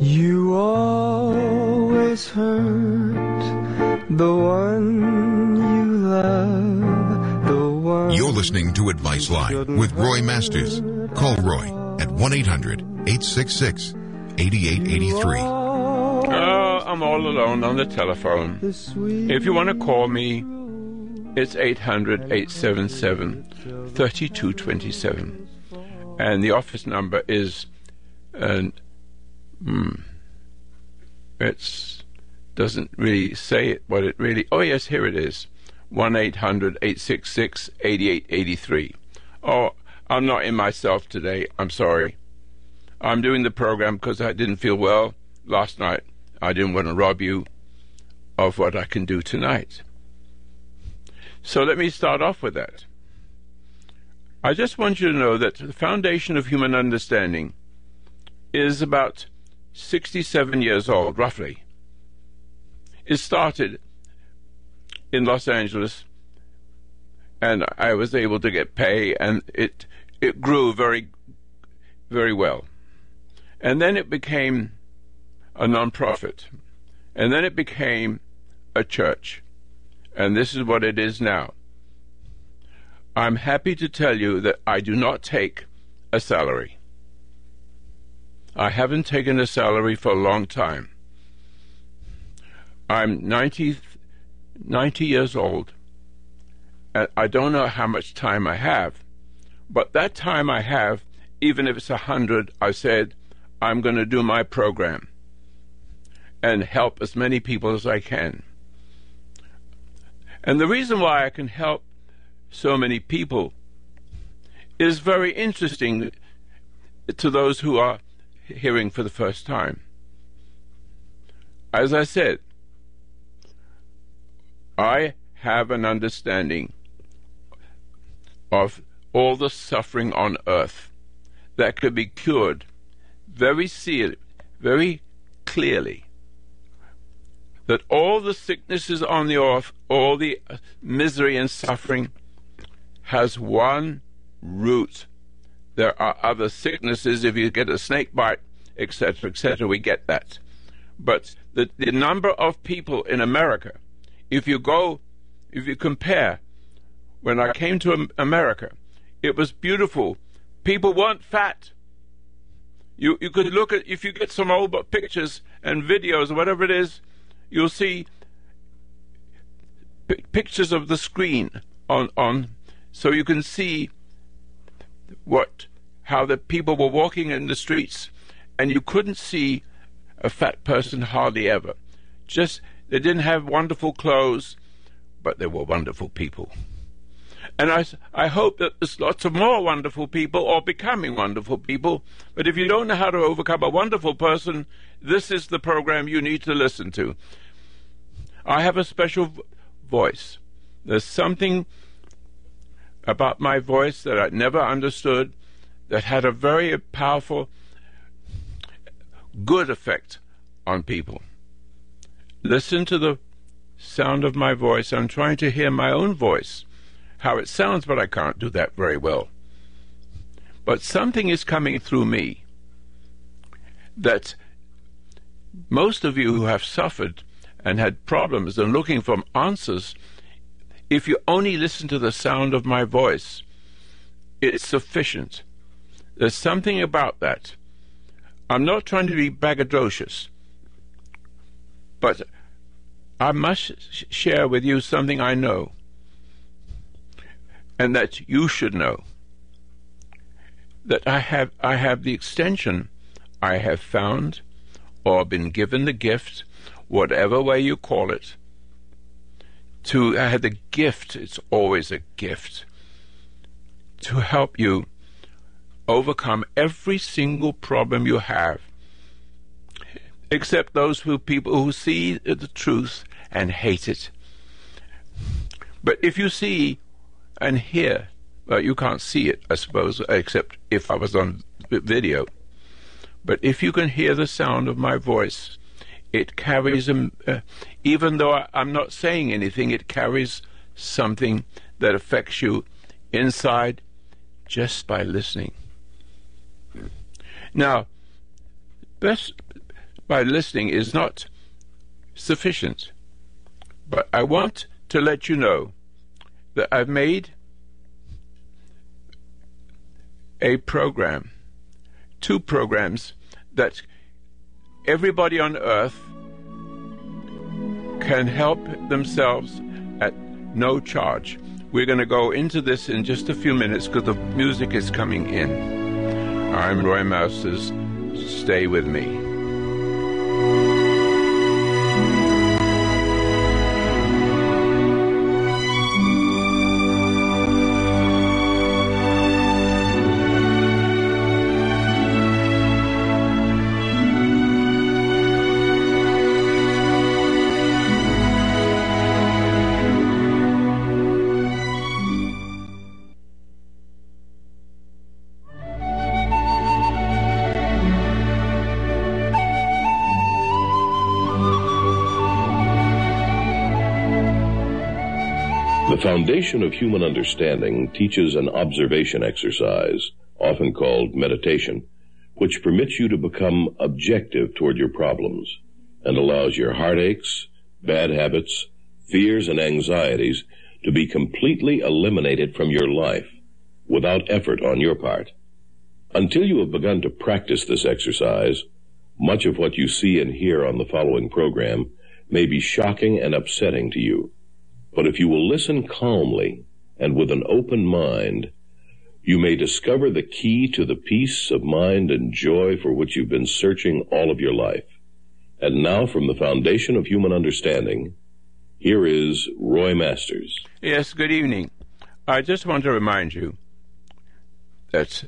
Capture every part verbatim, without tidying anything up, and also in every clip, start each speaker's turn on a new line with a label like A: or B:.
A: You always hurt the one you love, the one.
B: You're listening to Advice Line with Roy Masters. Call Roy at one eight hundred eight six six eight eight eight three.
C: Oh, I'm all alone on the telephone. If you want to call me, it's eight hundred eight seven seven three two two seven. And the office number is, uh, hmm, it's doesn't really say it, what it really, oh yes, here it is, one eight hundred eight six six eight eight eight three. Oh, I'm not in myself today, I'm sorry. I'm doing the program because I didn't feel well last night. I didn't want to rob you of what I can do tonight. So let me start off with that. I just want you to know that the foundation of human understanding is about sixty-seven years old, roughly. It started in Los Angeles, and I was able to get pay, and it it grew very, very well. And then it became a non-profit, and then it became a church, and this is what it is now. I'm happy to tell you that I do not take a salary. I haven't taken a salary for a long time. I'm ninety, ninety years old, and I don't know how much time I have, but that time I have, even if it's a hundred, I said, I'm going to do my program and help as many people as I can. And the reason why I can help so many people is very interesting to those who are hearing for the first time. As I said, I have an understanding of all the suffering on earth that could be cured very se- very clearly. That all the sicknesses on the earth, all the misery and suffering has one root. There are other sicknesses. If you get a snake bite, et cetera, et cetera, we get that. But the, the number of people in America, if you go, if you compare, when I came to America, it was beautiful. People weren't fat. You you could look at, if you get some old pictures and videos or whatever it is, you'll see p- pictures of the screen on on. So you can see what, how the people were walking in the streets, and you couldn't see a fat person hardly ever. Just, they didn't have wonderful clothes, but they were wonderful people. And I, I hope that there's lots of more wonderful people or becoming wonderful people, but if you don't know how to overcome a wonderful person, this is the program you need to listen to. I have a special v- voice. There's something about my voice that I never understood that had a very powerful, good effect on people. Listen to the sound of my voice. I'm trying to hear my own voice, how it sounds, but I can't do that very well. But something is coming through me that most of you who have suffered and had problems and looking for answers, if you only listen to the sound of my voice, it's sufficient. There's something about that. I'm not trying to be braggadocious, but I must sh- share with you something I know, and that you should know. That I have, I have the extension, I have found, or been given the gift, whatever way you call it, to I had the gift, it's always a gift, to help you overcome every single problem you have, except those who people who see the truth and hate it. But if you see and hear, well, you can't see it, I suppose, except if I was on video. But if you can hear the sound of my voice, it carries, a, uh, even though I, I'm not saying anything, it carries something that affects you inside just by listening. Now, best by listening is not sufficient. But I want to let you know that I've made a program, two programs, that everybody on earth can help themselves at no charge. We're going to go into this in just a few minutes because the music is coming in. I'm Roy Masters. Stay with me.
D: The foundation of human understanding teaches an observation exercise, often called meditation, which permits you to become objective toward your problems and allows your heartaches, bad habits, fears, and anxieties to be completely eliminated from your life without effort on your part. Until you have begun to practice this exercise, much of what you see and hear on the following program may be shocking and upsetting to you. But if you will listen calmly and with an open mind, you may discover the key to the peace of mind and joy for which you've been searching all of your life. And now, from the foundation of human understanding, here is Roy Masters.
C: Yes, good evening. I just want to remind you that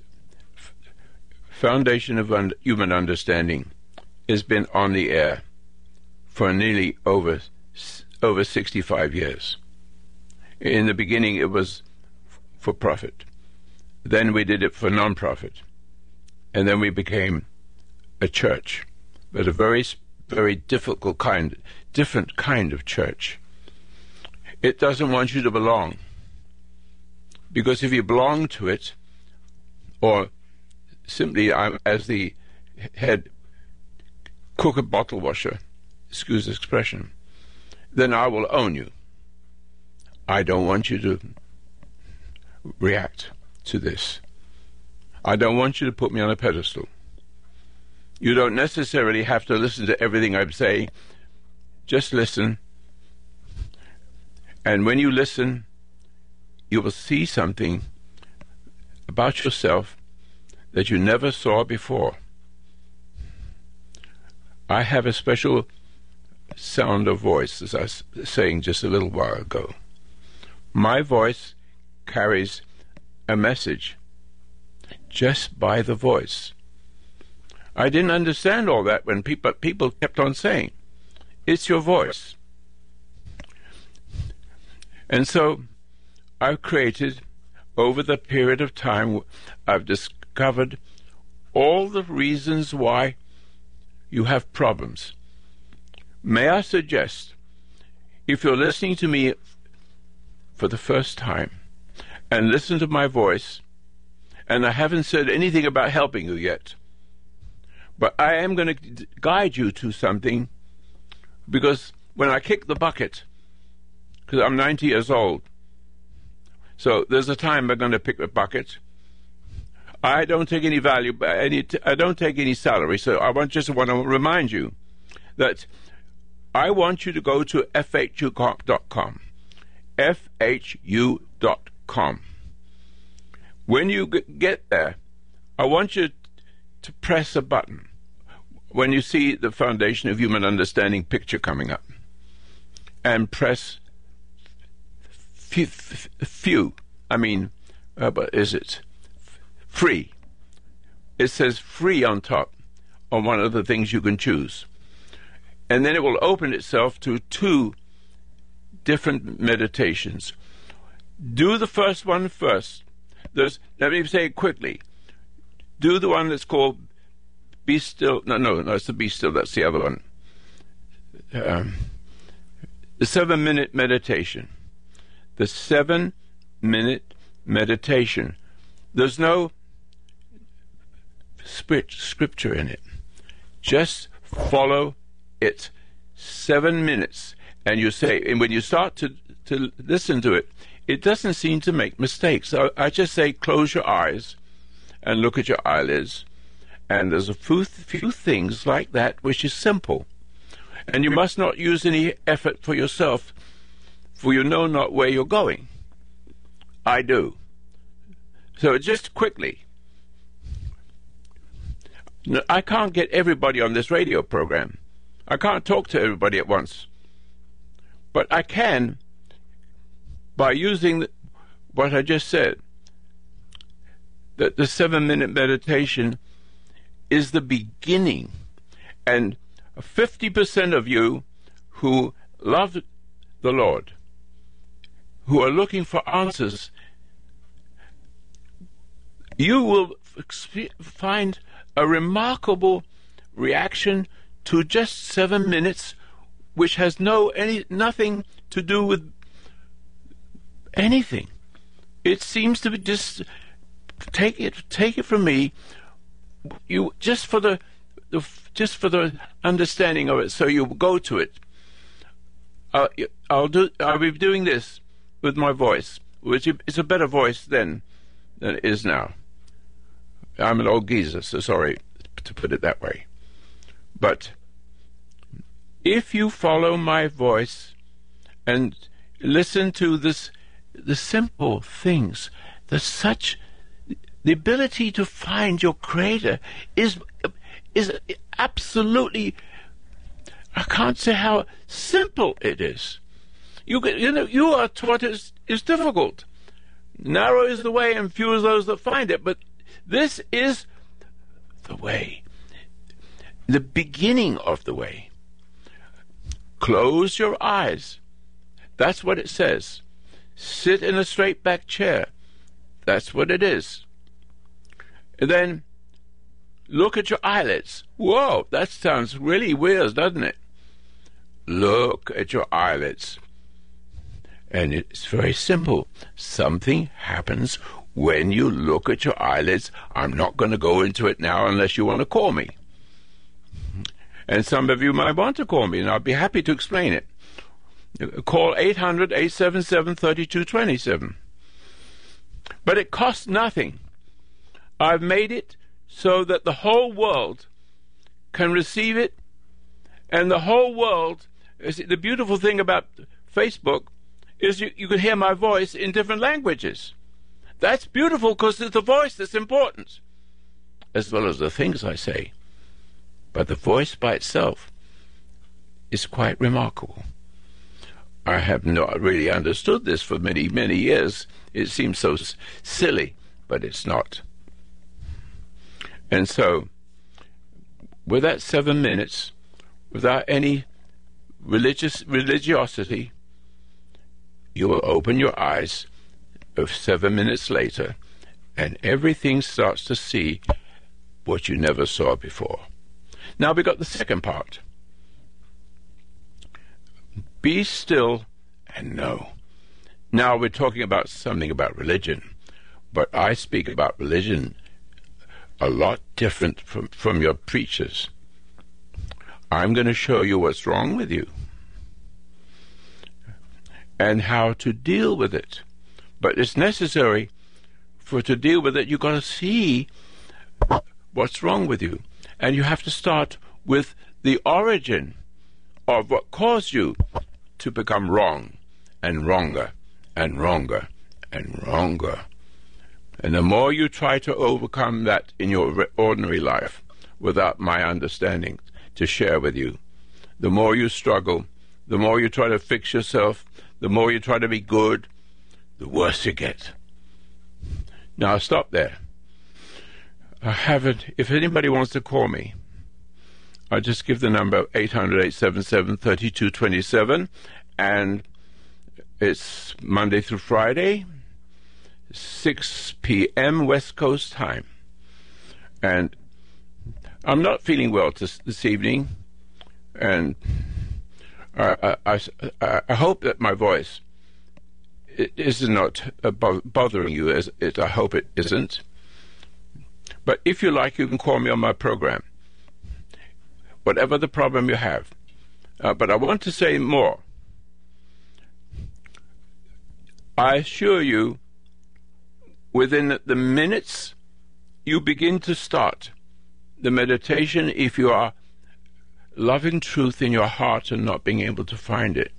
C: Foundation of Un- Human Understanding has been on the air for nearly over over sixty-five years. In the beginning, it was f- for profit. Then we did it for non-profit. And then we became a church, but a very, very difficult kind, different kind of church. It doesn't want you to belong. Because if you belong to it, or simply I'm as the head cooker bottle washer, excuse the expression, then I will own you. I don't want you to react to this. I don't want you to put me on a pedestal. You don't necessarily have to listen to everything I'm saying. Just listen. And when you listen, you will see something about yourself that you never saw before. I have a special sound of voice, as I was saying just a little while ago. My voice carries a message just by the voice. I didn't understand all that when people people kept on saying, it's your voice. And so I've created, over the period of time, I've discovered all the reasons why you have problems. May I suggest, if you're listening to me for the first time and listen to my voice, and I haven't said anything about helping you yet, but I am going to guide you to something, because when I kick the bucket, because I'm ninety years old, so there's a time I'm going to pick the bucket. I don't take any value, any, I don't take any salary, so I want, just want to remind you that I want you to go to F H U dot com. F H U dot com. When you get there, I want you to press a button when you see the Foundation of Human Understanding picture coming up, and press few, few I mean, uh, but is it free? It says free on top on one of the things you can choose. And then it will open itself to two different meditations. Do the first one first. There's, let me say it quickly. Do the one that's called Be Still. No, no, no, it's the Be Still. That's the other one. Um, the seven-minute meditation. The seven-minute meditation. There's no scripture in it. Just follow it seven minutes, and you say, and when you start to, to listen to it, it doesn't seem to make mistakes. So I just say, close your eyes and look at your eyelids. And there's a few, few things like that which is simple. And you must not use any effort for yourself, for you know not where you're going. I do. So just quickly, I can't get everybody on this radio program. I can't talk to everybody at once. But I can, by using what I just said, that the seven-minute meditation is the beginning. And fifty percent of you who love the Lord, who are looking for answers, you will find a remarkable reaction to just seven minutes, which has no any nothing to do with anything. It seems to be just take it take it from me. You just for the, the just for the understanding of it, so you go to it. Uh, I'll do. I'll be doing this with my voice, which is a better voice then than it is now. I'm an old geezer, so sorry to put it that way. But if you follow my voice and listen to this, the simple things, the such, the ability to find your Creator is is absolutely, I can't say how simple it is. You you know you are taught it's, it's difficult. Narrow is the way, and few are those that find it. But this is the way, the beginning of the way. Close your eyes. That's what it says. Sit in a straight back chair. That's what it is. And then look at your eyelids. Whoa, that sounds really weird, doesn't it? Look at your eyelids. And it's very simple. Something happens when you look at your eyelids. I'm not going to go into it now unless you want to call me. And some of you might want to call me, and I'll be happy to explain it. Call eight hundred, eight seven seven, three two two seven. But it costs nothing. I've made it so that the whole world can receive it, and the whole world, the beautiful thing about Facebook is you, you can hear my voice in different languages. That's beautiful because it's the voice that's important, as well as the things I say. But the voice by itself is quite remarkable. I have not really understood this for many, many years. It seems so s- silly, but it's not. And so, with that seven minutes, without any religious religiosity, you will open your eyes of seven minutes later, and everything starts to see what you never saw before. Now we got the second part. Be still and know. Now we're talking about something about religion, but I speak about religion a lot different from, from your preachers. I'm going to show you what's wrong with you and how to deal with it. But it's necessary for to deal with it. You've got to see what's wrong with you. And you have to start with the origin of what caused you to become wrong and wronger and wronger and wronger. And the more you try to overcome that in your ordinary life without my understanding to share with you, the more you struggle, the more you try to fix yourself, the more you try to be good, the worse you get. Now I'll stop there. I haven't, if anybody wants to call me, I'll just give the number eight hundred, eight seven seven, three two two seven, and it's Monday through Friday, six p.m. West Coast time. And I'm not feeling well this, this evening, and I, I, I, I hope that my voice is not bothering you, as it, I hope it isn't. But if you like, you can call me on my program. whatever the problem you have. Uh, but I want to say more. I assure you, within the minutes you begin to start the meditation, if you are loving truth in your heart and not being able to find it,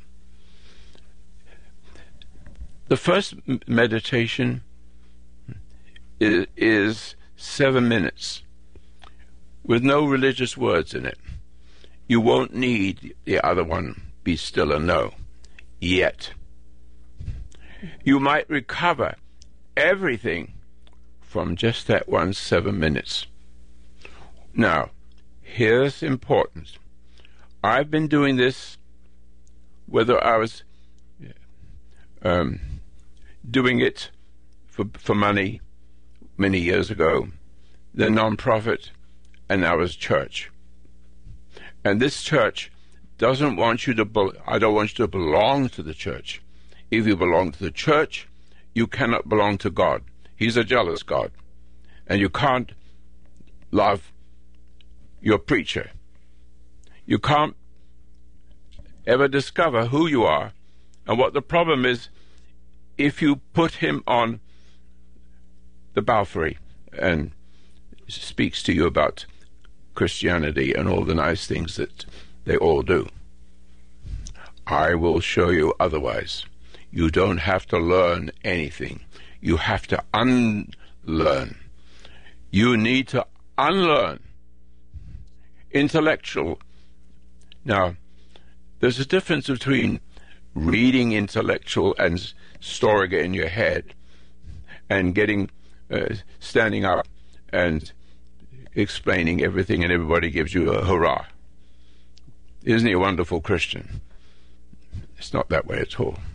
C: the first meditation is, is seven minutes with no religious words in it. You won't need the other one, be still and know, yet. You might recover everything from just that one seven minutes. Now, here's important. I've been doing this, whether I was um, doing it for, for money many years ago, the non-profit, and now as church. And this church doesn't want you to, be- I don't want you to belong to the church. If you belong to the church, you cannot belong to God. He's a jealous God. And you can't love your preacher. You can't ever discover who you are and what the problem is if you put him on the belfry and speaks to you about Christianity and all the nice things that they all do. I will show you otherwise. You don't have to learn anything. You have to unlearn. You need to unlearn intellectual. Now, there's a difference between reading intellectual and storing it in your head and getting, uh, standing up and explaining everything and everybody gives you a hurrah. Isn't he a wonderful Christian? It's not that way at all.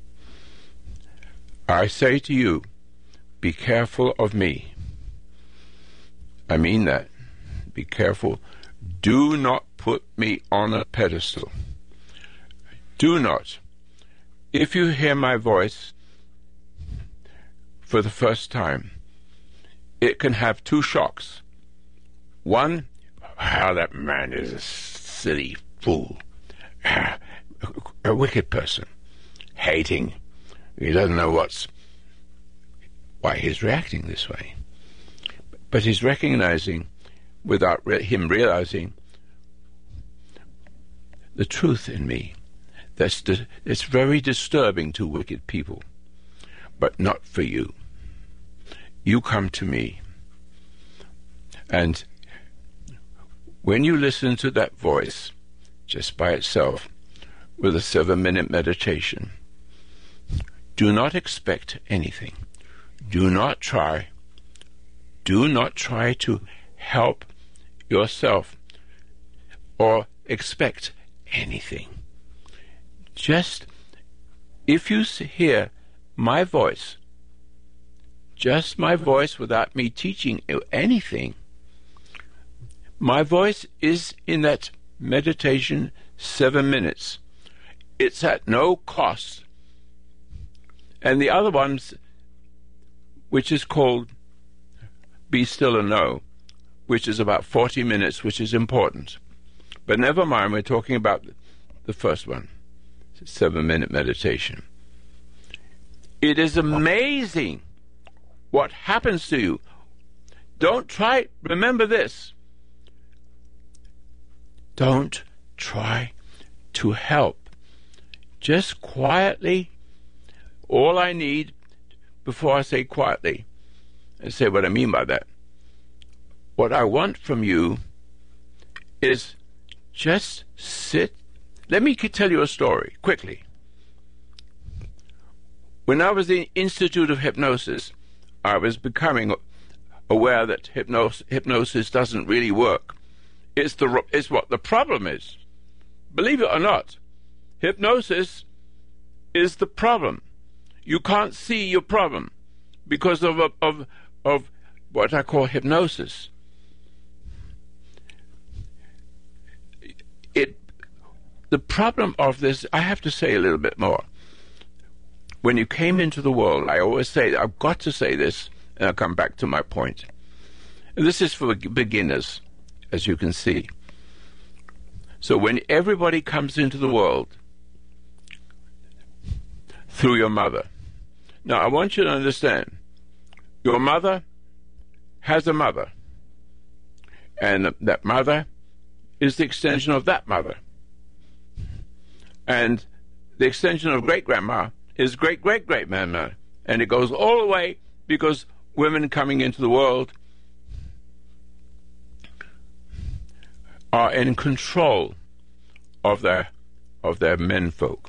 C: I say to you, be careful of me. I mean that. Be careful. Do not put me on a pedestal. Do not. If you hear my voice for the first time, it can have two shocks. One, how that man is a silly fool, a wicked person, hating. He doesn't know what's why he's reacting this way. But he's recognizing, without re- him realizing, the truth in me. That's di- it's very disturbing to wicked people, but not for you. You come to me, and when you listen to that voice, just by itself, with a seven-minute meditation, do not expect anything. Do not try. Do not try to help yourself or expect anything. Just, if you hear my voice, just my voice without me teaching you anything, my voice is in that meditation seven minutes. It's at no cost. And the other ones, which is called Be Still and Know, which is about forty minutes, which is important. But never mind, we're talking about the first one, seven-minute meditation. It is amazing what happens to you. Don't try, remember this. Don't try to help. Just quietly, all I need, before I say quietly, and say what I mean by that, what I want from you is just sit. Let me tell you a story, quickly. When I was in the Institute of Hypnosis, I was becoming aware that hypnos- hypnosis doesn't really work. It's, the, it's what the problem is. Believe it or not, hypnosis is the problem. You can't see your problem because of, of, of what I call hypnosis. It, the problem of this, I have to say a little bit more. When you came into the world, I always say, I've got to say this, and I'll come back to my point. And this is for beginners, as you can see. So when everybody comes into the world through your mother. Now, I want you to understand, your mother has a mother, and that mother is the extension of that mother. And the extension of great-grandma is great-great-great-grandma. And it goes all the way, because women coming into the world are in control of their of their menfolk.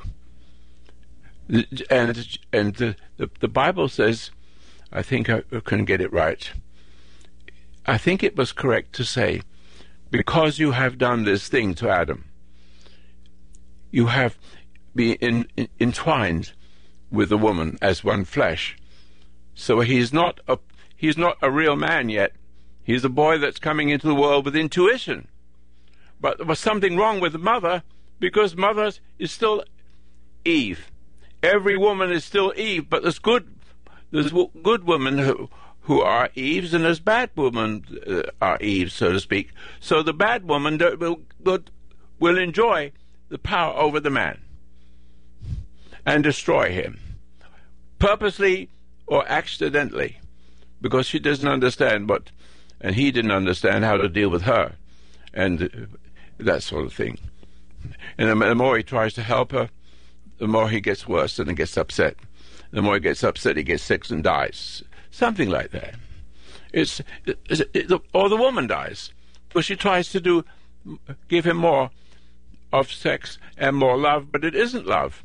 C: And and the, the, the Bible says, I think I couldn't get it right, I think it was correct to say, because you have done this thing to Adam, you have been in, in, entwined with the woman as one flesh. So he's not a he's not a real man yet. He's a boy that's coming into the world with intuition. But there was something wrong with the mother, because mother is still Eve. Every woman is still Eve, but there's good there's good women who who are Eves, and there's bad women uh, are Eves, so to speak. So the bad woman will will enjoy the power over the man and destroy him, purposely or accidentally, because she doesn't understand what, and he didn't understand how to deal with her, and that sort of thing. And the more he tries to help her, the more he gets worse and he gets upset. The more he gets upset, he gets sick and dies. Something like that. It's, it's it, or the woman dies, because she tries to do, give him more of sex and more love, but it isn't love.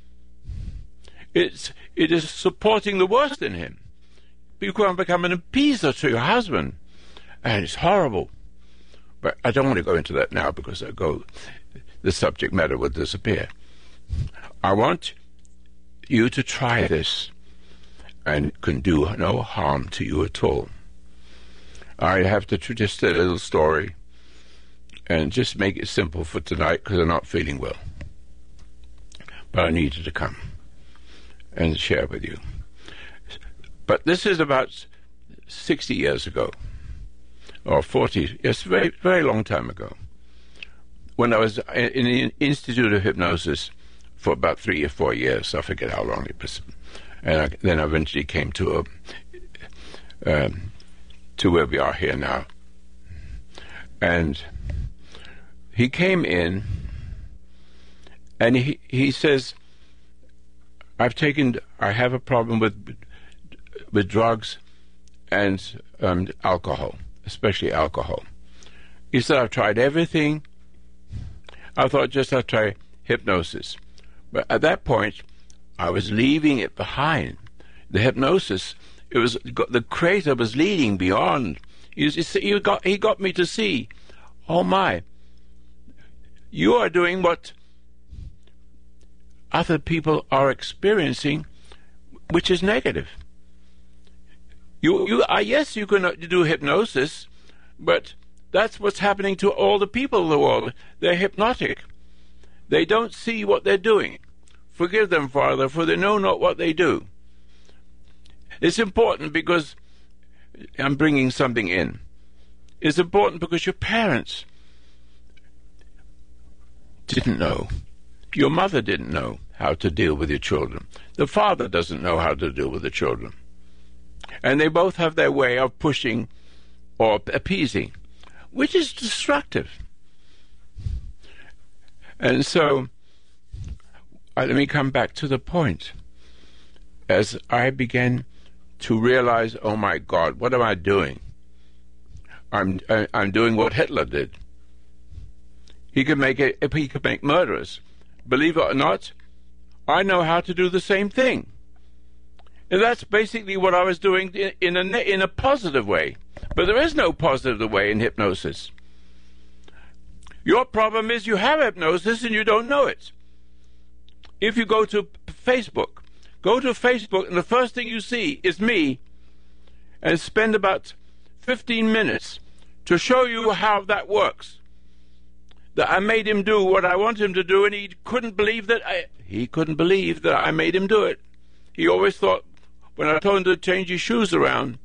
C: It's it is supporting the worst in him. You can become an appeaser to your husband, and it's horrible. But I don't want to go into that now, because I go, the subject matter would disappear. I want you to try this, and it can do no harm to you at all. I have to just a little story, and just make it simple for tonight, because I'm not feeling well. But I needed to come and share with you. But this is about sixty years ago, or forty, yes, very, very long time ago, when I was in the Institute of Hypnosis for about three or four years. I forget how long it was. And I, then I eventually came to a, um, to where we are here now. And he came in, and he, he says, I've taken, I have a problem with with drugs and um, alcohol, especially alcohol. He said, I've tried everything. I thought just I'd try hypnosis. But at that point, I was leaving it behind. The hypnosis, it was the creator was leading beyond. He, he, got, he got me to see, oh my, you are doing what other people are experiencing, which is negative. You, you, uh, yes, you can do hypnosis, but that's what's happening to all the people in the world. They're hypnotic. They don't see what they're doing. Forgive them, Father, for they know not what they do. It's important because I'm bringing something in. It's important because your parents didn't know. Your mother didn't know how to deal with your children. The father doesn't know how to deal with the children. And they both have their way of pushing or appeasing, which is destructive. And so, uh, let me come back to the point. As I began to realize, oh my God, what am I doing? I'm I, I'm doing what Hitler did. He could make a, he could make murderers. Believe it or not, I know how to do the same thing. And that's basically what I was doing in, in a in a positive way. But there is no positive way in hypnosis. Your problem is you have hypnosis and you don't know it. If you go to Facebook, go to Facebook, and the first thing you see is me, and spend about fifteen minutes to show you how that works. That I made him do what I want him to do, and he couldn't believe that I, he couldn't believe that I made him do it. He always thought, when I told him to change his shoes around,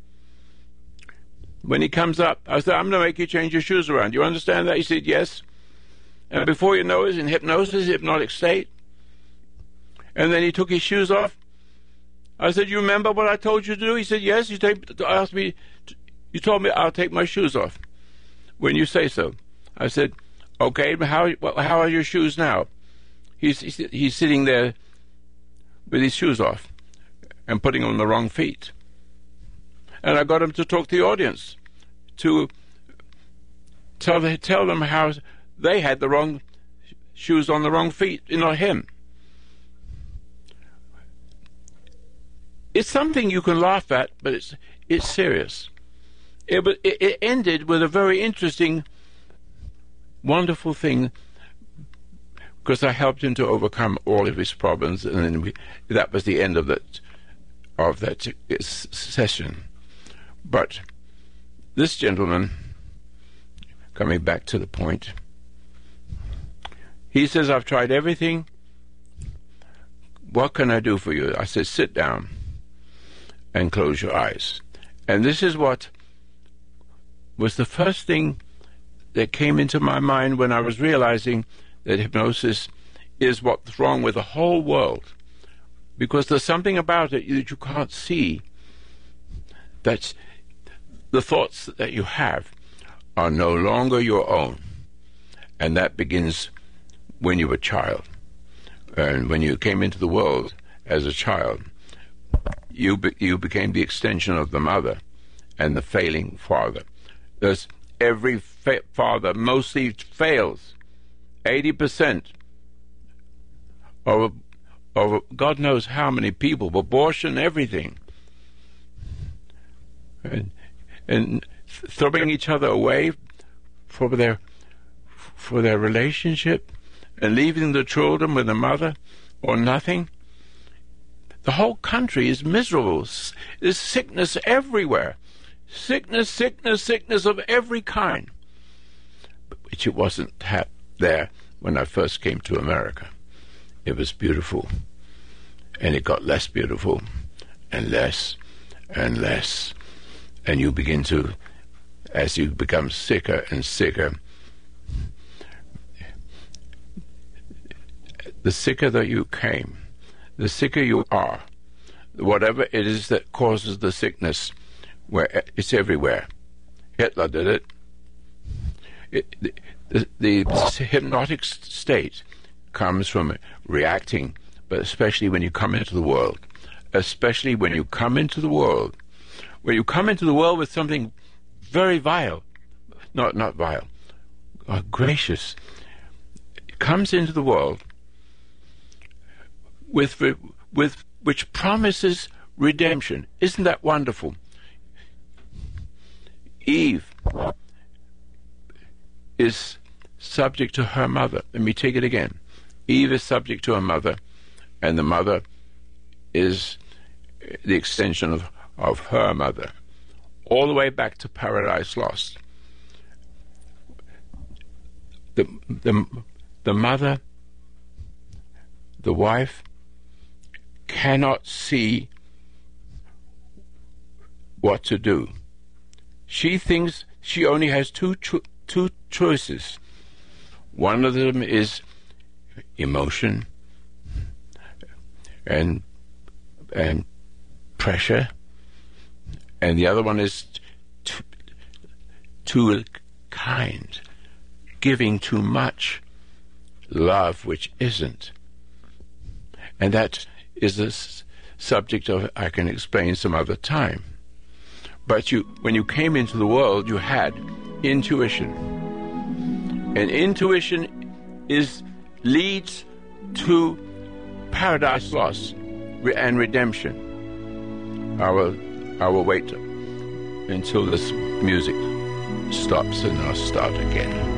C: when he comes up, I said, I'm going to make you change your shoes around. Do you understand that? He said, yes. And before you know it, in hypnosis, hypnotic state. And then he took his shoes off. I said, you remember what I told you to do? He said, yes. You take, asked me, to, you told me I'll take my shoes off when you say so. I said, okay, but how, how are your shoes now? He's, he's, he's sitting there with his shoes off and putting on the wrong feet. And I got him to talk to the audience, to tell, tell them how they had the wrong shoes on the wrong feet, not him. It's something you can laugh at, but it's it's serious. It, it, it ended with a very interesting, wonderful thing, because I helped him to overcome all of his problems, and then we, that was the end of that of that session. But this gentleman, coming back to the point, he says, I've tried everything. What can I do for you? I said, sit down and close your eyes. And this is what was the first thing that came into my mind when I was realizing that hypnosis is what's wrong with the whole world. Because there's something about it that you can't see. That's the thoughts that you have are no longer your own. And that begins when you were a child. And when you came into the world as a child, you be, you became the extension of the mother and the failing father. There's every fa- father mostly fails. eighty percent of, of God knows how many people, abortion, everything. And, and throwing each other away for their for their relationship and leaving the children with the mother or nothing. The whole country is miserable. There's sickness everywhere. Sickness, sickness, sickness of every kind. Which it wasn't ha- there when I first came to America. It was beautiful. And it got less beautiful and less and less. And you begin to, as you become sicker and sicker, the sicker that you came, the sicker you are, whatever it is that causes the sickness, where it's everywhere. Hitler did it. it the, the, the hypnotic state comes from reacting, but especially when you come into the world, especially when you come into the world, when you come into the world with something very vile, not not vile, uh, gracious, it comes into the world with with which promises redemption. Isn't that wonderful? Eve is subject to her mother. Let me take it again. Eve is subject to her mother, and the mother is the extension of, of her mother, all the way back to Paradise Lost. The, the, the mother, the wife, cannot see what to do. She thinks she only has two cho- two choices. One of them is emotion and and pressure, and the other one is too, too kind, giving too much love, which isn't. And that is a s- subject of I can explain some other time. But you, when you came into the world, you had intuition, and intuition is leads to Paradise Lost and redemption. I will, I will wait until this music stops, and I'll start again.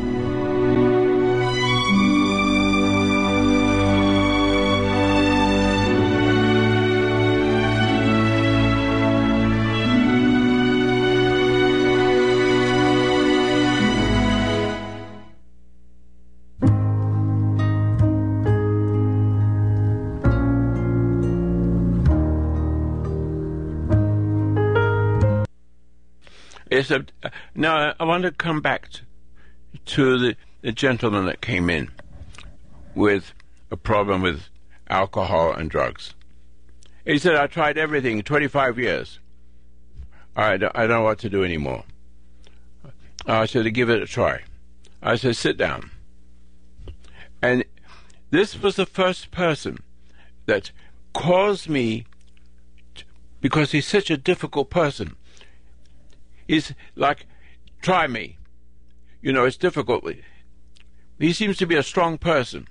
C: It's a, now, I want to come back to, to the, the gentleman that came in with a problem with alcohol and drugs. He said, I tried everything, twenty-five years. I don't, I don't know what to do anymore. I said, give it a try. I said, sit down. And this was the first person that caused me, to, because he's such a difficult person. He's like, try me. You know, it's difficult. He seems to be a strong person,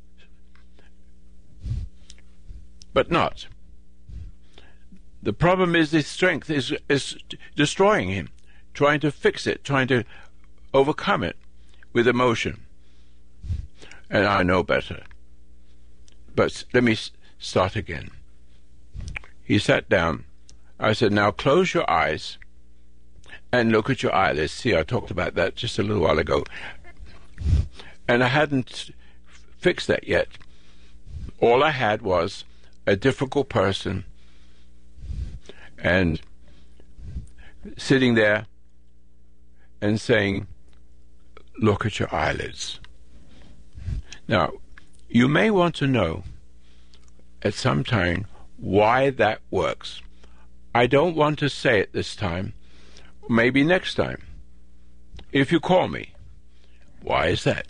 C: but not. The problem is his strength is, is destroying him, trying to fix it, trying to overcome it with emotion. And I know better. But let me start again. He sat down. I said, now close your eyes and look at your eyelids. See, I talked about that just a little while ago. And I hadn't fixed that yet. All I had was a difficult person and sitting there and saying, look at your eyelids. Now, you may want to know at some time why that works. I don't want to say it this time. Maybe next time, if you call me. Why is that?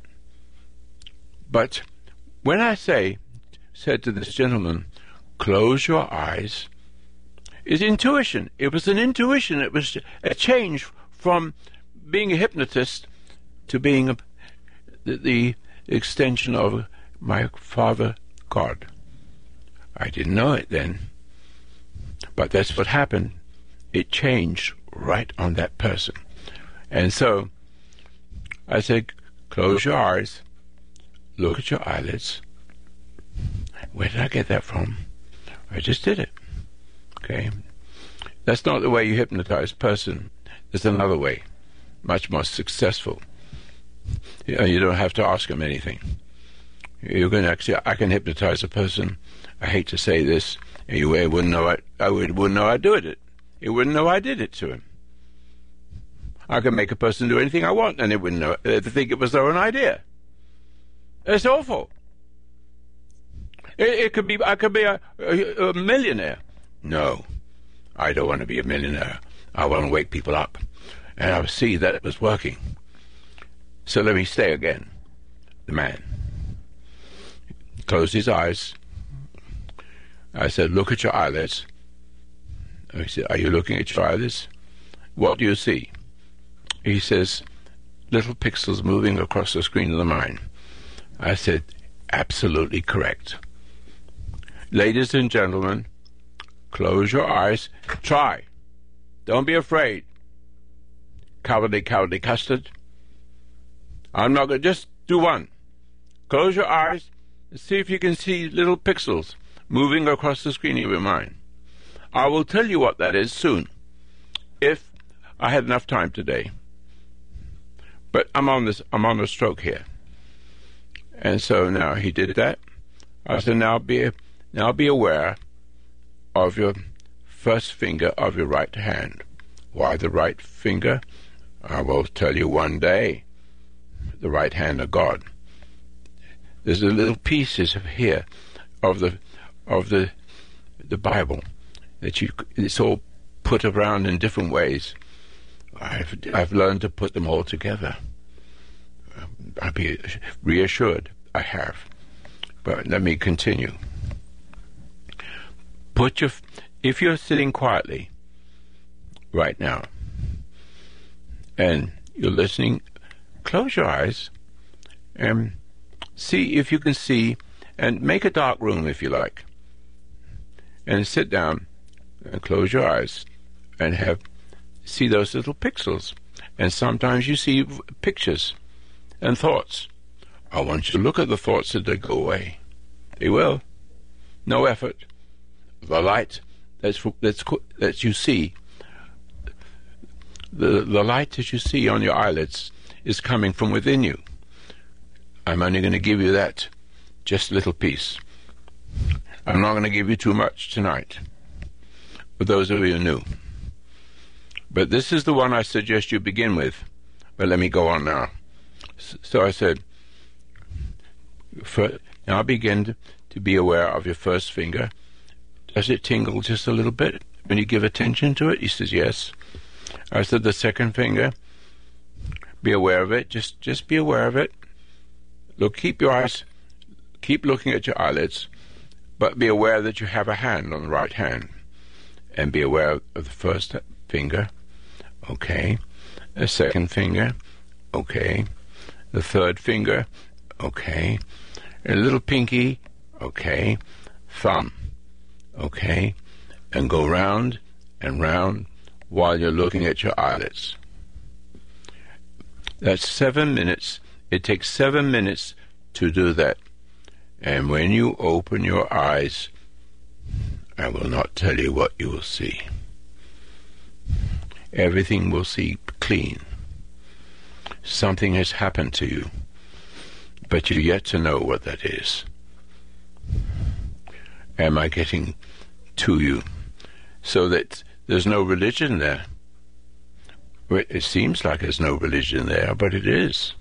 C: But when I say, said to this gentleman, close your eyes, it's intuition. It was an intuition. It was a change from being a hypnotist to being a, the, the extension of my Father God. I didn't know it then, but that's what happened. It changed right on that person. And so I said, close your eyes, look at your eyelids. Where did I get that from? I just did it. Okay? That's not the way you hypnotize a person. There's another way, much more successful. You know, you don't have to ask them anything. You can actually, I can hypnotize a person. I hate to say this, anyway, wouldn't know I, I would, wouldn't know I did it. It wouldn't know I did it to him. I can make a person do anything I want, and they wouldn't know. They think it was their own idea. It's awful. It, it could be. I could be a, a, a millionaire. No, I don't want to be a millionaire. I want to wake people up, and I see that it was working. So let me say again. The man closed his eyes. I said, look at your eyelids. He said, are you looking at your eyelids? What do you see? He says, little pixels moving across the screen of the mind. I said, absolutely correct. Ladies and gentlemen, close your eyes. Try. Don't be afraid. Cowardly, cowardly custard. I'm not going to, just do one. Close your eyes and see if you can see little pixels moving across the screen of your mind. I will tell you what that is soon, if I had enough time today. But I'm on this. I'm on a stroke here, and so now he did that. I said, now be now be aware of your first finger of your right hand. Why the right finger? I will tell you one day. The right hand of God. There's a little pieces of here of the of the the Bible that you it's all put around in different ways. I've I've learned to put them all together. I'll be reassured I have. But let me continue. Put your if you're sitting quietly right now and you're listening, close your eyes and see if you can see, and make a dark room if you like, and sit down and close your eyes and have see those little pixels. And sometimes you see pictures and thoughts. I want you to look at the thoughts as they go away. They will. No effort. The light that's that's that you see, the the light that you see on your eyelids is coming from within you. I'm only going to give you that, just a little piece. I'm not going to give you too much tonight, for those of you who knew. But this is the one I suggest you begin with. But let me go on now. So I said, for, now begin to, to be aware of your first finger. Does it tingle just a little bit when you give attention to it? He says, yes. I said, the second finger, be aware of it. Just, just be aware of it. Look, keep your eyes, keep looking at your eyelids, but be aware that you have a hand on the right hand. And be aware of the first finger. Okay. The second finger. Okay. The third finger. Okay. A little pinky. Okay. Thumb. Okay. And go round and round while you're looking at your eyelids. That's seven minutes. It takes seven minutes to do that. And when you open your eyes, I will not tell you what you will see. Everything will seem clean. Something has happened to you, but you're yet to know what that is. Am I getting to you? So that there's no religion there. It seems like there's no religion there, but it is.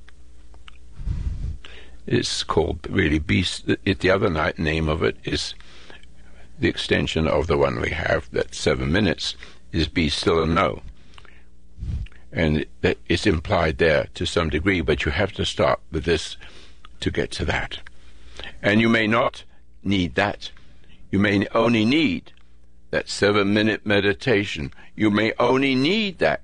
C: It's called really Beast. It, the other night name of it is the extension of the one we have, that seven minutes, is Be Still and Know. And that is implied there to some degree, but you have to start with this to get to that. And you may not need that. You may only need that seven-minute meditation. You may only need that.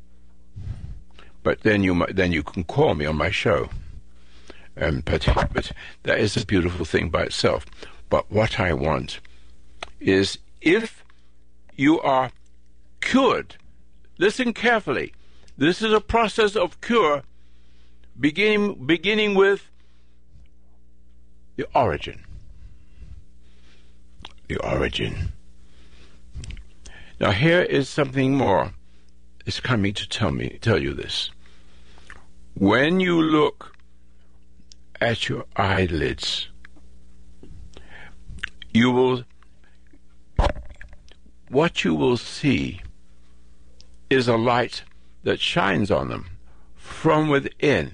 C: But then you then you can call me on my show. Um, but, but that is a beautiful thing by itself. But what I want is, if you are cured, listen carefully, this is a process of cure, beginning, beginning with the origin. The origin. Now here is something more is coming to tell me, tell you this. When you look at your eyelids, you will, what you will see is a light that shines on them from within.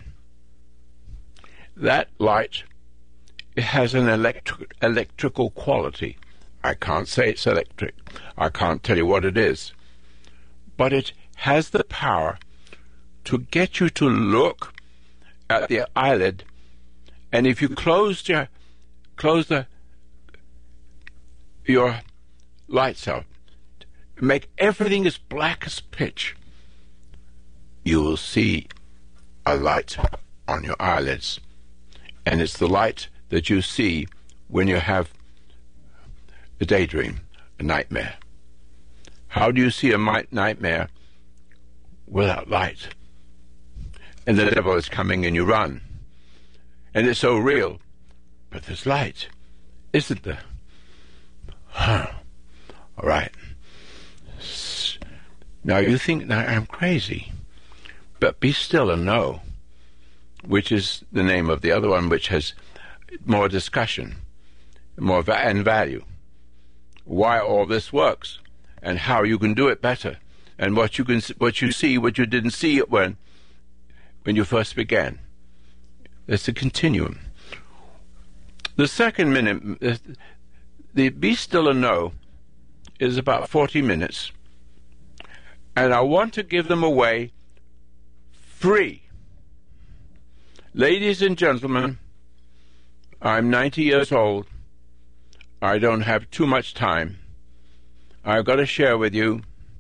C: That light, it has an electric, electrical quality. I can't say it's electric. I can't tell you what it is. But it has the power to get you to look at the eyelid, and if you close your close the your lights out, make everything as black as pitch, you will see a light on your eyelids. And it's the light that you see when you have a daydream, a nightmare. How do you see a nightmare without light? And the devil is coming and you run. And it's so real. But there's light, isn't there? Huh. All right. Now you think that I'm crazy. But be still and know, which is the name of the other one, which has more discussion, more va- and value. Why all this works, and how you can do it better, and what you can, what you see, what you didn't see it when, when you first began. It's a continuum. The second minute, the Be Still and Know, is about forty minutes, and I want to give them away free. Ladies and gentlemen, I'm ninety years old. I don't have too much time. I've got to share with you.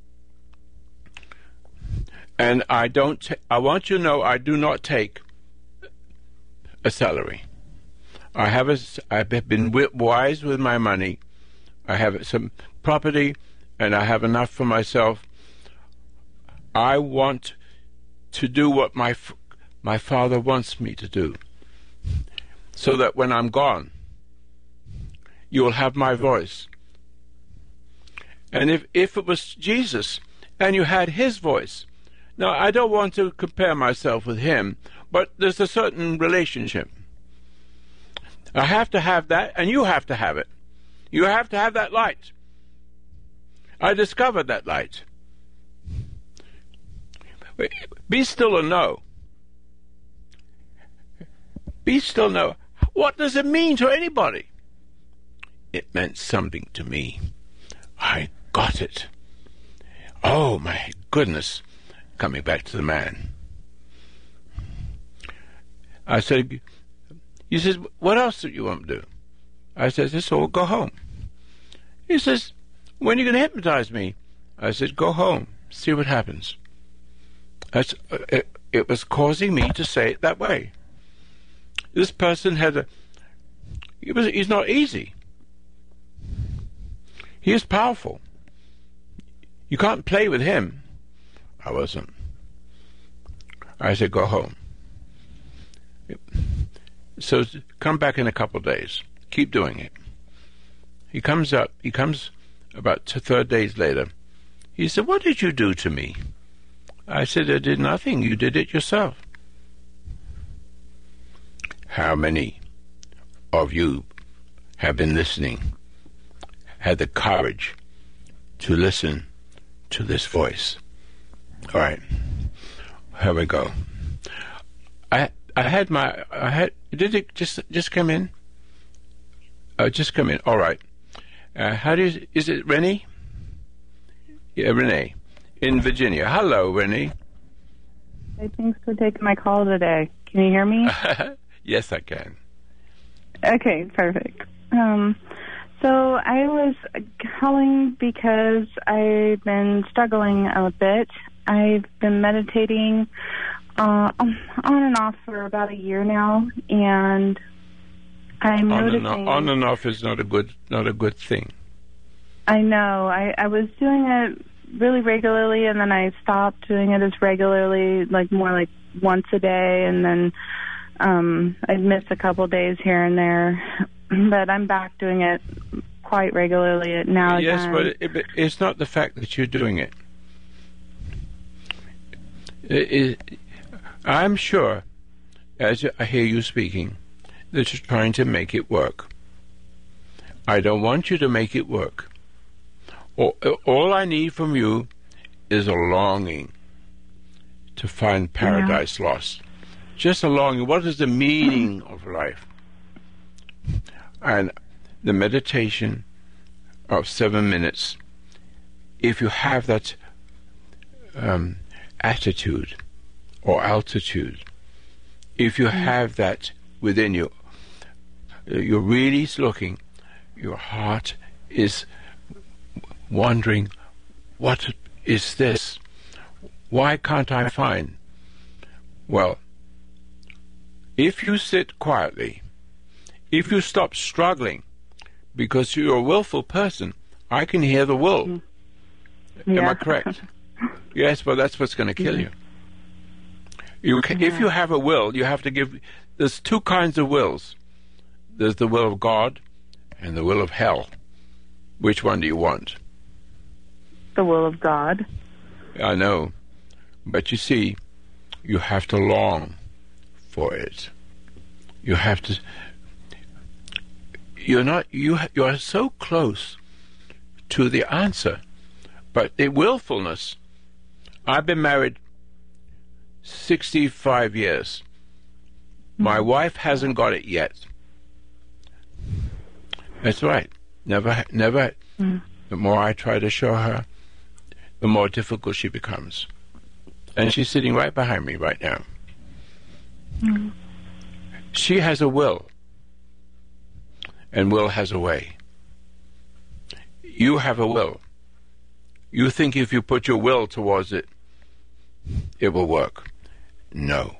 C: And I don't, t- I want you to know I do not take a salary. I have a, I've been wise with my money. I have some property and I have enough for myself. I want to do what my, my Father wants me to do, so that when I'm gone, you'll have my voice. And if, if it was Jesus and you had his voice, now I don't want to compare myself with him, but there's a certain relationship. I have to have that, and you have to have it. You have to have that light. I discovered that light. Be still and know. Be still now. What does it mean to anybody? It meant something to me. I got it. Oh, my goodness. Coming back to the man. I said, he says, what else do you want to do? I said, this all go home. He says, when are you going to hypnotize me? I said, go home, see what happens. That's, it, it was causing me to say it that way. This person had a, it was, he's not easy. He is powerful. You can't play with him. I wasn't. I said, go home. So come back in a couple of days. Keep doing it. He comes up. He comes about two, third days later. He said, what did you do to me? I said, I did nothing. You did it yourself. How many of you have been listening, had the courage to listen to this voice? All right. Here we go. I I had my I had did it just just come in? Uh, just come in. All right. Uh, how do you, is it Renee? Yeah, Renee in Virginia. Hello, Renee.
E: Hey, thanks for taking my call today. Can you hear me?
C: Yes, I can.
E: Okay, perfect. Um, so I was calling because I've been struggling a bit. I've been meditating uh, on and off for about a year now, and I'm
C: on
E: noticing...
C: And off, on and off is not a good, not a good thing.
E: I know. I, I was doing it really regularly, and then I stopped doing it as regularly, like more like once a day, and then um, I'd miss a couple days here and there. But I'm back doing it quite regularly now.
C: Yes,
E: again.
C: but it, it, it's not the fact that you're doing it. It, it. I'm sure, as I hear you speaking, that you're trying to make it work. I don't want you to make it work. All, all I need from you is a longing to find paradise yeah. lost. Just a longing. What is the meaning of life? And the meditation of seven minutes, if you have that um, attitude or altitude, if you have that within you, you're really looking, your heart is wondering, what is this? Why can't I find? Well, if you sit quietly, if you stop struggling, because you're a willful person, I can hear the will. Yeah. Am I correct? Yes, but that's what's going to kill you. You can, yeah. If you have a will, you have to give... There's two kinds of wills. There's the will of God and the will of hell. Which one do you want?
E: The will of God.
C: I know. But you see, you have to long for it. You have to... You're not... You, you are so close to the answer. But the willfulness... I've been married sixty-five years. My wife hasn't got it yet. That's right. Never, never. Mm. The more I try to show her, the more difficult she becomes. And she's sitting right behind me right now. Mm. She has a will, and will has a way. You have a will. You think if you put your will towards it, it will work. No.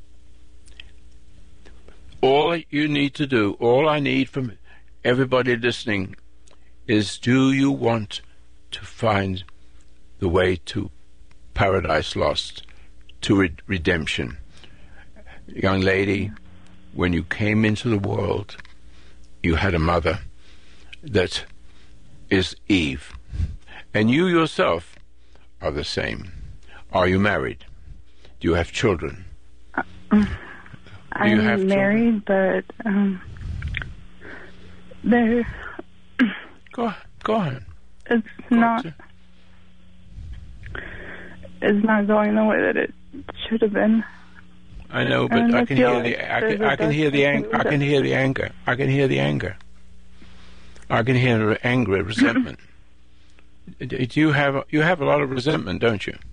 C: All you need to do, all I need from everybody listening, is do you want to find the way to paradise lost, to re- redemption? Young lady, when you came into the world, you had a mother that is Eve. And you yourself are the same. Are you married? Do you have children?
E: Uh, I'm you have married, children? but um, they're...
C: Go, go on.
E: It's
C: go
E: not...
C: To...
E: It's not going the way that it should have been.
C: I know, but
E: And
C: I
E: I
C: can
E: feel
C: hear
E: like
C: the I
E: there's
C: can,
E: a
C: I can hear the
E: best
C: ang-
E: I
C: I
E: can
C: can
E: do
C: hear the anger. I can hear the anger. I can hear the anger, resentment. Do you have you have a lot of resentment, don't you?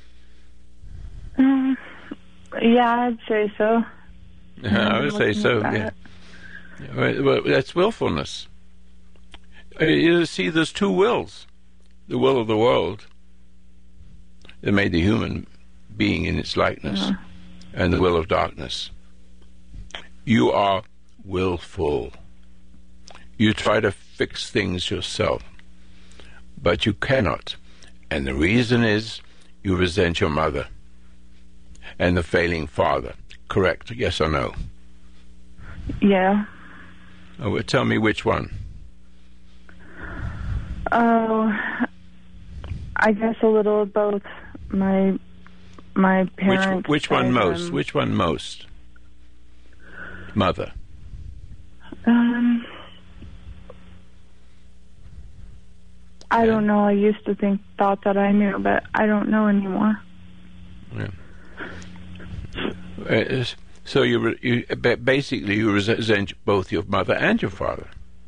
E: Um, yeah, I'd say so.
C: I would say so. Yeah. Well, well, that's willfulness. Uh, You see, there's two wills: the will of the world that made the human being in its likeness,
E: Uh-huh.
C: and the will of darkness. You are willful. You try to fix things yourself, but you cannot. And the reason is you resent your mother and the failing father. Correct? Yes or no?
E: Yeah.
C: Oh, well, tell me which one.
E: Oh, I guess a little of both. My my parents.
C: Which which one
E: tried,
C: most?
E: um,
C: Which one most? Mother.
E: Um, I
C: Yeah.
E: don't know. I used to think thought that I knew, but I don't know anymore.
C: Yeah. Uh, so you, re- you ba- basically you resent both your mother and your father.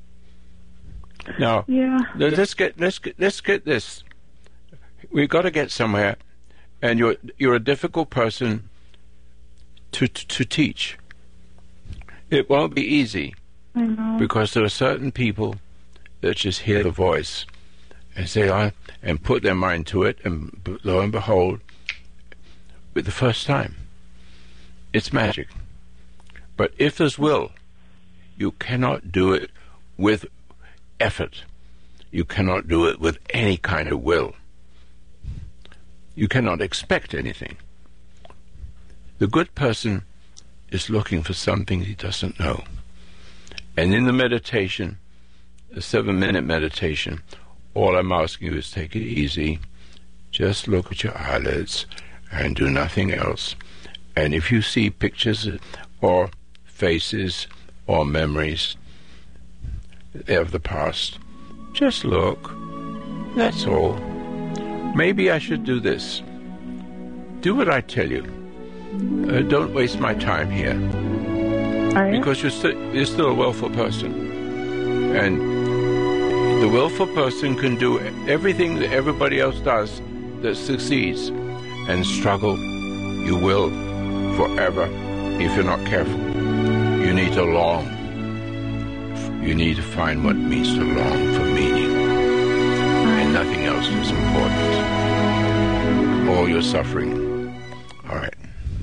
C: Now,
E: Yeah.
C: let's get let's get let's get this. We've got to get somewhere, and you're you're a difficult person to to, to teach. It won't be easy
E: I know.
C: because there are certain people that just hear the voice and say, "I," and put their mind to it, and b- lo and behold, with the first time, it's magic. But if there's will, you cannot do it with effort. You cannot do it with any kind of will. You cannot expect anything. The good person is looking for something he doesn't know. And in the meditation, the seven-minute meditation, all I'm asking you is take it easy. Just look at your eyelids and do nothing else. And if you see pictures or faces or memories of the past, just look. That's all. Maybe I should do this. Do what I tell you. Uh, don't waste my time here.
E: All right.
C: Because you're, st- you're still a willful person. And the willful person can do everything that everybody else does that succeeds. And struggle, you will forever if you're not careful. You need to long. You need to find what it means to long for meaning. And nothing else is important. All your suffering. All right.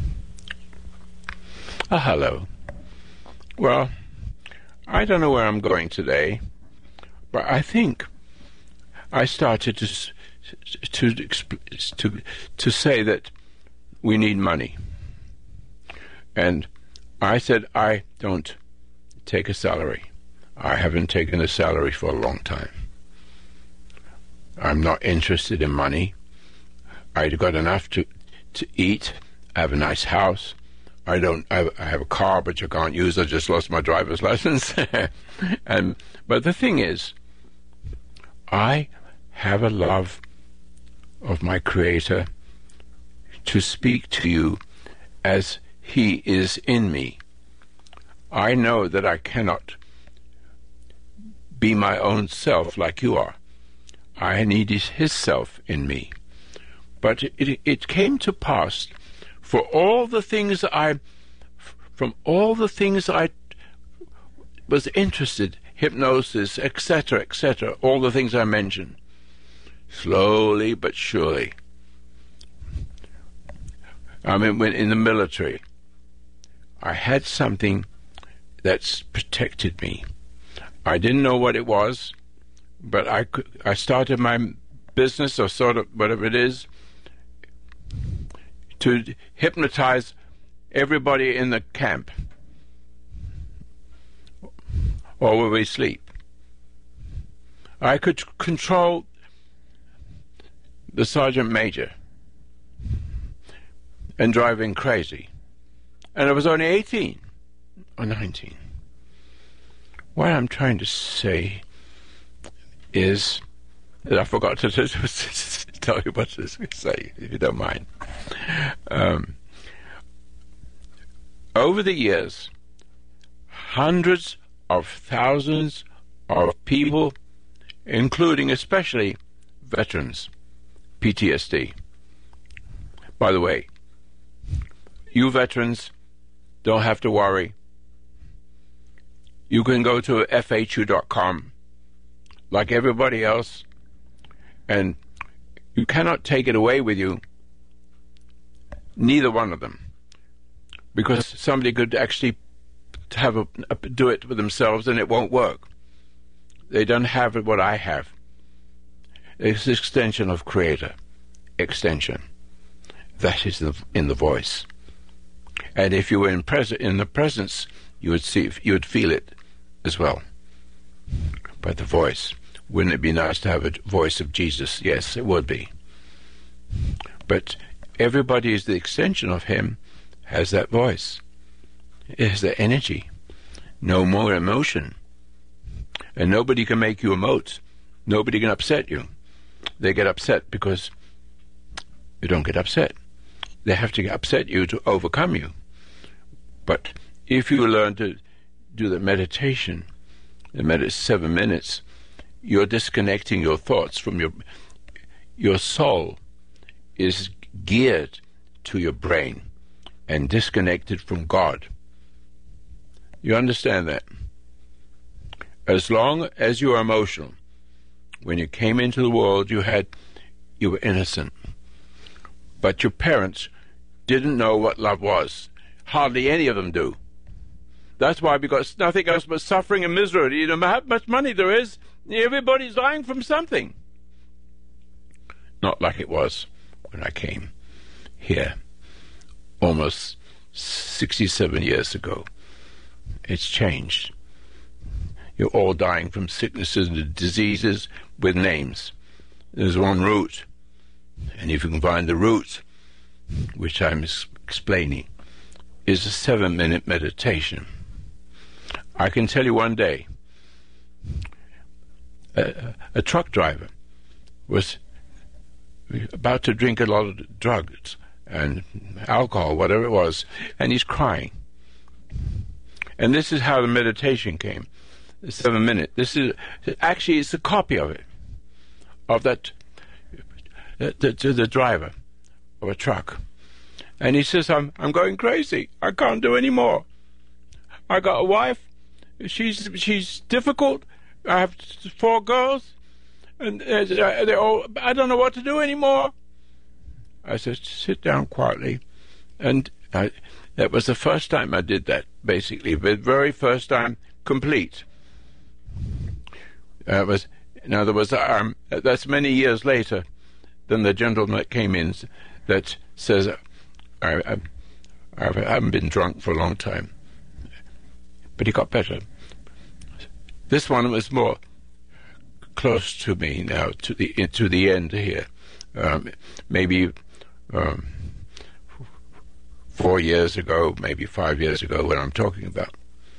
C: Ah, hello. Well, I don't know where I'm going today, but I think I started to to to to say that we need money, and I said I don't take a salary. I haven't taken a salary for a long time. I'm not interested in money. I've got enough to to eat. I have a nice house. I don't. I have, I have a car, but you can't use. I just lost my driver's license. and but the thing is, I have a love of my Creator to speak to you as He is in me. I know that I cannot be my own self like you are. I need His self in me. But it, it came to pass for all the things I, from all the things I was interested, hypnosis, et cetera, et cetera, all the things I mentioned, slowly but surely. I mean, when in the military, I had something that's protected me. I didn't know what it was, but I could, I started my business, or sort of whatever it is, to hypnotize everybody in the camp, or where we sleep. I could control the sergeant major and drive him crazy. And I was only eighteen or nineteen. What I'm trying to say is that I forgot to tell you what to say, if you don't mind. Um, over the years, hundreds of thousands of people, including especially veterans, P T S D. By the way, you veterans don't have to worry. You can go to F H U dot com like everybody else, and you cannot take it away with you, neither one of them, because somebody could actually have a, a, do it for themselves and it won't work. They don't have what I have. It's the extension of Creator. Extension. That is the, in the voice. And if you were in, pres- in the presence, you would see, you would feel it as well. But the voice. Wouldn't it be nice to have a voice of Jesus? Yes, it would be. But everybody is the extension of Him, has that voice. It has that energy. No more emotion. And nobody can make you emote. Nobody can upset you. They get upset because you don't get upset. They have to upset you to overcome you. But if you learn to do the meditation, the med- seven minutes, you're disconnecting your thoughts from your... Your soul is geared to your brain and disconnected from God. You understand that? As long as you are emotional, when you came into the world, you had, you were innocent. But your parents didn't know what love was. Hardly any of them do. That's why we got nothing else but suffering and misery. You know how much money there is. Everybody's dying from something. Not like it was when I came here almost sixty-seven years ago. It's changed. You're all dying from sicknesses and diseases with names. There's one root. And if you can find the root, which I'm explaining, is a seven-minute meditation. I can tell you one day, a, a truck driver was about to drink a lot of drugs and alcohol, whatever it was, and he's crying. And this is how the meditation came, the seven minute. This is, actually, it's a copy of it, of that, to, to the driver of a truck. And he says, I'm, I'm going crazy. I can't do any more. I got a wife. She's, she's difficult. I have four girls. And they're all, I don't know what to do anymore. I said, sit down quietly. And I, that was the first time I did that, basically. The very first time, complete. Uh, was, now, there was, um, that's many years later than the gentleman that came in that says, I, I, I haven't been drunk for a long time. But he got better. This one was more close to me now, to the to the end here. Um, maybe um, four years ago, maybe five years ago, what I'm talking about.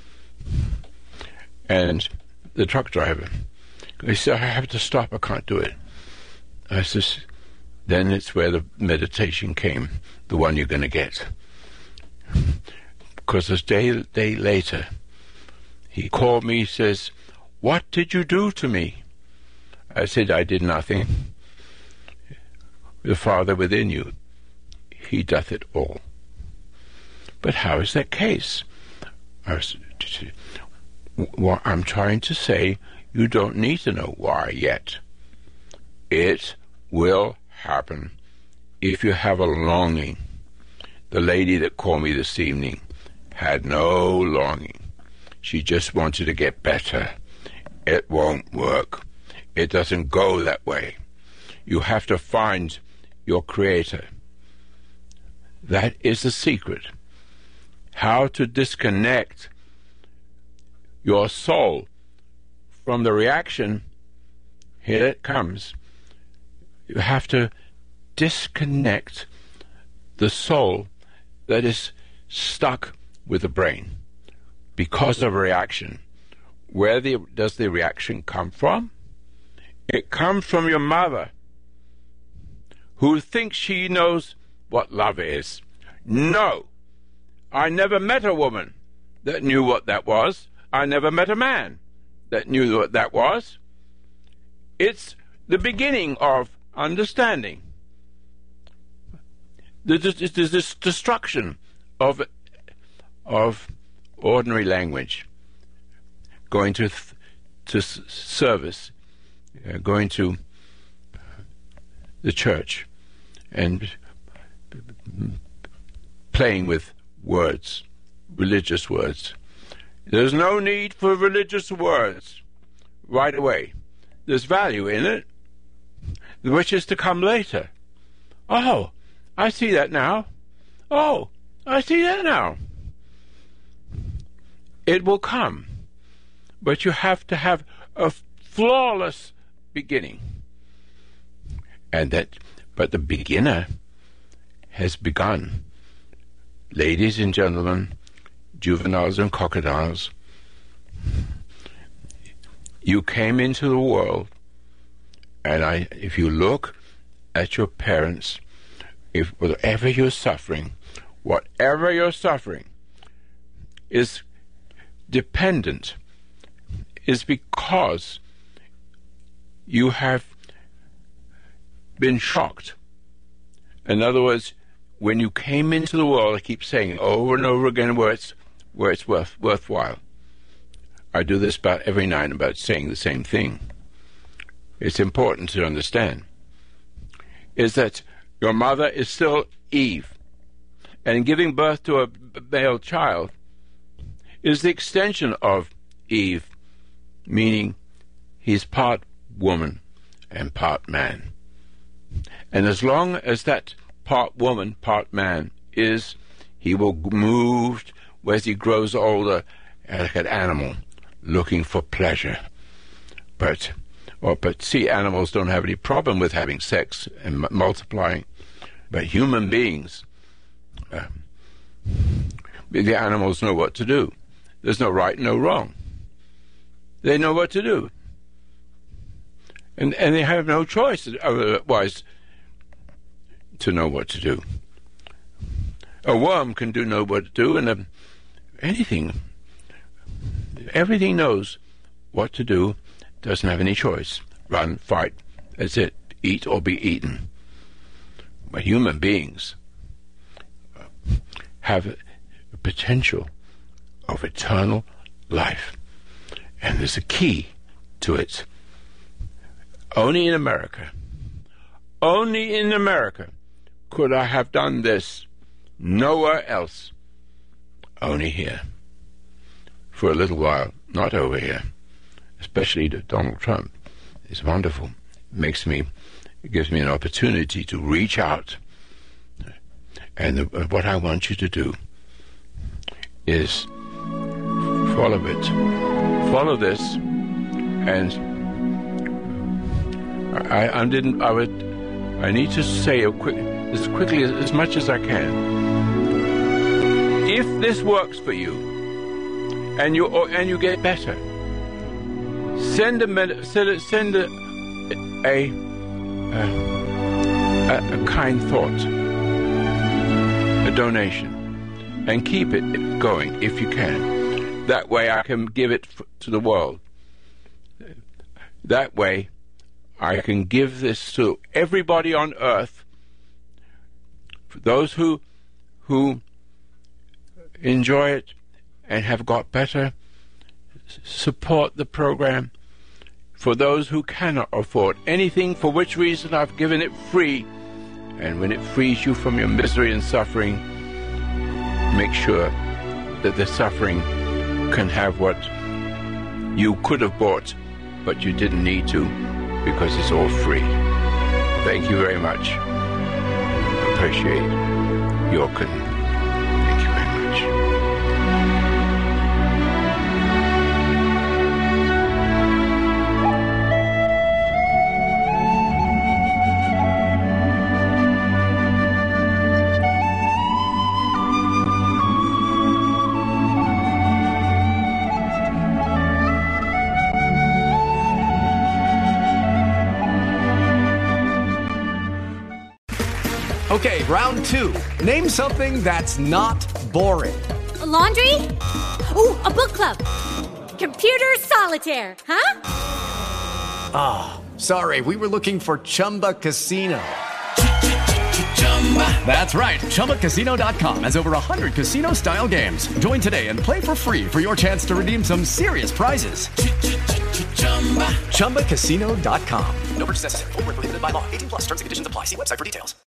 C: And the truck driver, he said, I have to stop, I can't do it. I said, then it's where the meditation came, the one you're going to get. Because a day, day later, he called me, he says, what did you do to me? I said, I did nothing. The Father within you, He doth it all. But how is that case? I was, well, I'm trying to say you don't need to know why yet. It will happen if you have a longing. The lady that called me this evening had no longing. She just wanted to get better. It won't work. It doesn't go that way. You have to find your Creator. That is the secret. How to disconnect your soul from the reaction. Here it comes. You have to disconnect the soul that is stuck with the brain because of a reaction. Where the, does the reaction come from? It comes from your mother, who thinks she knows what love is. No, I never met a woman that knew what that was. I never met a man that knew what that was. It's the beginning of understanding. There's this destruction of of ordinary language, going to th- to s- service, uh, going to the church, and playing with words, religious words. There's no need for religious words right away. There's value in it, which is to come later. Oh, I see that now. Oh, I see that now. It will come, but you have to have a flawless beginning. And that, but the beginner has begun. Ladies and gentlemen, juveniles and crocodiles, you came into the world, and I, if you look at your parents, if whatever you're suffering, whatever you're suffering is dependent, is because you have been shocked. In other words, when you came into the world, I keep saying over and over again where it's where it's worth worthwhile. I do this about every night about saying the same thing. It's important to understand is that your mother is still Eve, and giving birth to a male child is the extension of Eve, meaning he's part woman and part man. And as long as that part woman, part man is, he will move as he grows older like an animal looking for pleasure. But, or, but see, animals don't have any problem with having sex and m- multiplying. But human beings, uh, the animals know what to do. There's no right, no wrong. They know what to do. And and they have no choice otherwise to know what to do. A worm can do know what to do, and um, anything, everything knows what to do, doesn't have any choice. Run, fight, that's it. Eat or be eaten. But human beings have a potential of eternal life. And there's a key to it. Only in America, only in America could I have done this. Nowhere else. Only here. For a little while, not over here. Especially to Donald Trump. It's wonderful. It makes me, it gives me an opportunity to reach out. And the, what I want you to do is follow it. Follow this, and I, I didn't. I would. I need to say it quick, as quickly as, as much as I can. If this works for you, and you or, and you get better, send a med, send, send a a, a a kind thought, a donation, and keep it going if you can. That way I can give it f- to the world. That way I can give this to everybody on earth. For those who who enjoy it and have got better, support the program. For those who cannot afford anything, for which reason I've given it free. And when it frees you from your misery and suffering, make sure that the suffering can have what you could have bought, but you didn't need to, because it's all free. Thank you very much. Appreciate your commitment. Thank you very much.
F: Okay, round two. Name something that's not boring.
G: A laundry? Ooh, a book club. Computer solitaire, huh?
F: Ah, oh, sorry, we were looking for Chumba Casino. That's right, Chumba Casino dot com has over one hundred casino-style games. Join today and play for free for your chance to redeem some serious prizes. Chumba Casino dot com. No purchase necessary. Void where prohibited by law. eighteen plus terms and conditions apply. See website for details.